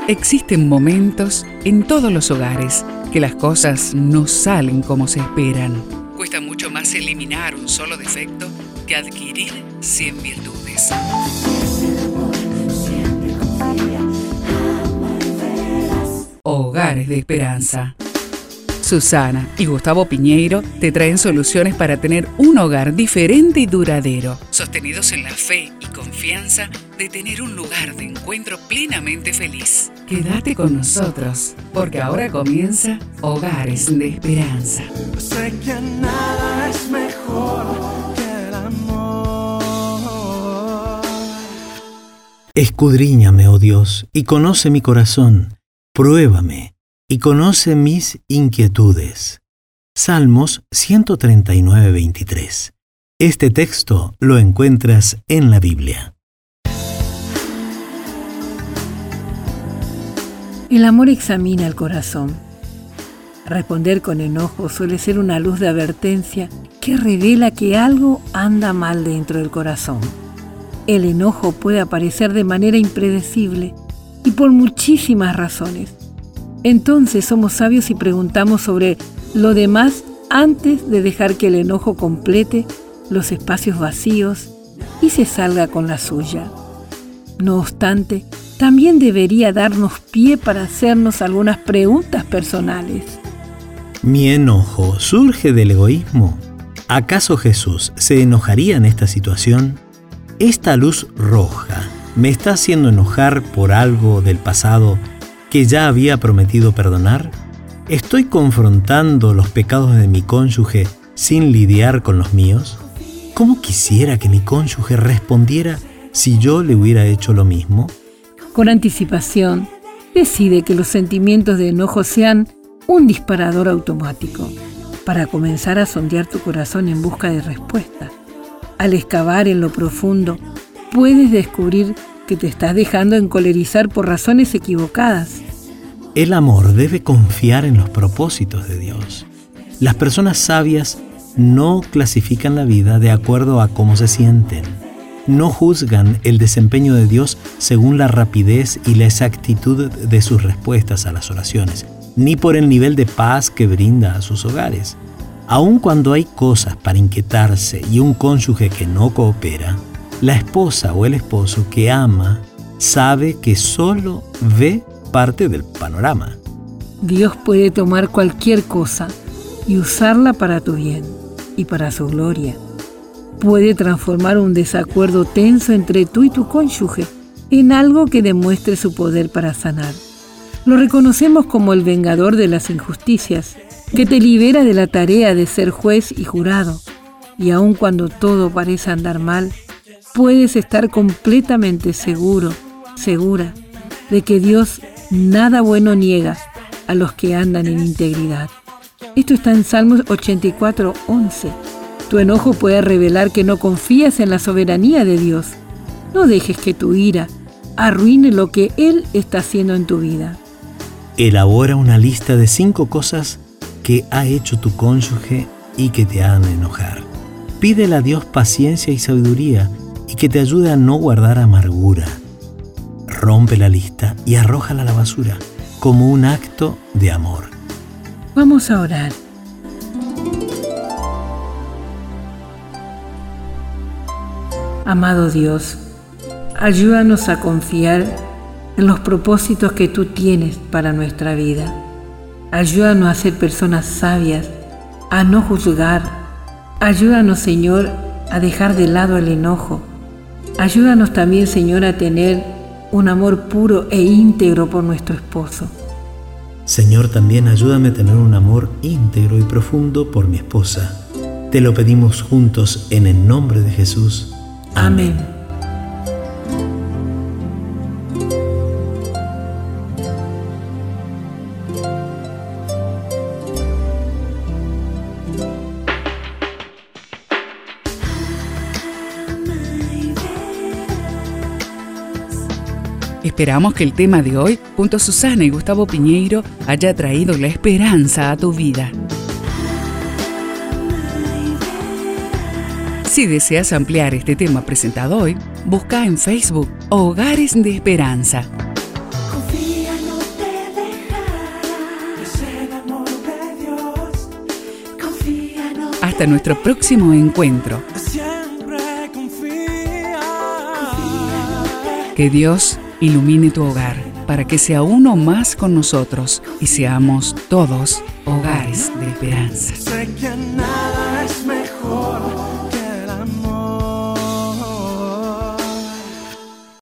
Existen momentos en todos los hogares que las cosas no salen como se esperan. Cuesta mucho más eliminar un solo defecto que adquirir 100 virtudes. Hogares de Esperanza. Susana y Gustavo Piñeiro te traen soluciones para tener un hogar diferente y duradero, sostenidos en la fe y confianza de tener un lugar de encuentro plenamente feliz. Quédate con nosotros, porque ahora comienza Hogares de Esperanza. Sé que nada es mejor que el amor. Escudriñame, oh Dios, y conoce mi corazón. Pruébame y conoce mis inquietudes. Salmos 139, 23. Este texto lo encuentras en la Biblia. El amor examina el corazón. Responder con enojo suele ser una luz de advertencia que revela que algo anda mal dentro del corazón. El enojo puede aparecer de manera impredecible y por muchísimas razones. Entonces somos sabios y preguntamos sobre lo demás antes de dejar que el enojo complete los espacios vacíos y se salga con la suya. No obstante, también debería darnos pie para hacernos algunas preguntas personales. ¿Mi enojo surge del egoísmo? ¿Acaso Jesús se enojaría en esta situación? ¿Esta luz roja me está haciendo enojar por algo del pasado que ya había prometido perdonar? ¿Estoy confrontando los pecados de mi cónyuge sin lidiar con los míos? ¿Cómo quisiera que mi cónyuge respondiera si yo le hubiera hecho lo mismo? Con anticipación, decide que los sentimientos de enojo sean un disparador automático para comenzar a sondear tu corazón en busca de respuestas. Al excavar en lo profundo, puedes descubrir que te estás dejando encolerizar por razones equivocadas. El amor debe confiar en los propósitos de Dios. Las personas sabias no clasifican la vida de acuerdo a cómo se sienten. No juzgan el desempeño de Dios según la rapidez y la exactitud de sus respuestas a las oraciones, ni por el nivel de paz que brinda a sus hogares. Aun cuando hay cosas para inquietarse y un cónyuge que no coopera, la esposa o el esposo que ama sabe que solo ve parte del panorama. Dios puede tomar cualquier cosa y usarla para tu bien y para su gloria. Puede transformar un desacuerdo tenso entre tú y tu cónyuge en algo que demuestre su poder para sanar. Lo reconocemos como el vengador de las injusticias, que te libera de la tarea de ser juez y jurado. Y aun cuando todo parece andar mal, puedes estar completamente seguro, segura, de que Dios nada bueno niega a los que andan en integridad. Esto está en Salmos 84, 11. Tu enojo puede revelar que no confías en la soberanía de Dios. No dejes que tu ira arruine lo que Él está haciendo en tu vida. Elabora una lista de 5 cosas que ha hecho tu cónyuge y que te hagan enojar. Pídele a Dios paciencia y sabiduría y que te ayude a no guardar amargura. Rompe la lista y arrójala a la basura como un acto de amor. Vamos a orar. Amado Dios, ayúdanos a confiar en los propósitos que tú tienes para nuestra vida. Ayúdanos a ser personas sabias, a no juzgar. Ayúdanos, Señor, a dejar de lado el enojo. Ayúdanos también, Señor, a tener un amor puro e íntegro por nuestro esposo. Señor, también ayúdame a tener un amor íntegro y profundo por mi esposa. Te lo pedimos juntos en el nombre de Jesús. Amén. Esperamos que el tema de hoy, junto a Susana y Gustavo Piñeiro, haya traído la esperanza a tu vida. Si deseas ampliar este tema presentado hoy, busca en Facebook Hogares de Esperanza. Confía en hasta nuestro próximo encuentro. Siempre confía. Que Dios ilumine tu hogar para que sea uno más con nosotros y seamos todos hogares de esperanza. Sé que nada es mejor